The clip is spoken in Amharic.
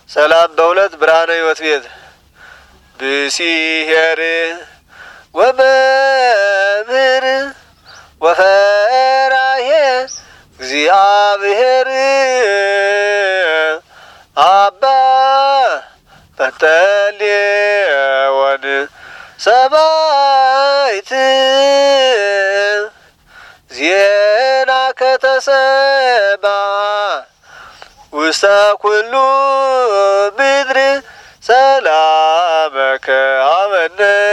ሰላም በሁለት ብርሃነ ሕይወት ቤት ብሲሄር ወመምህር ወፈራሄ እግዚአብሔር አባ ጰንጠሌዎን ሰማዕት ዜና ከተሰማ ውስተ ኩሉ ምድር ሰላመከ አመነ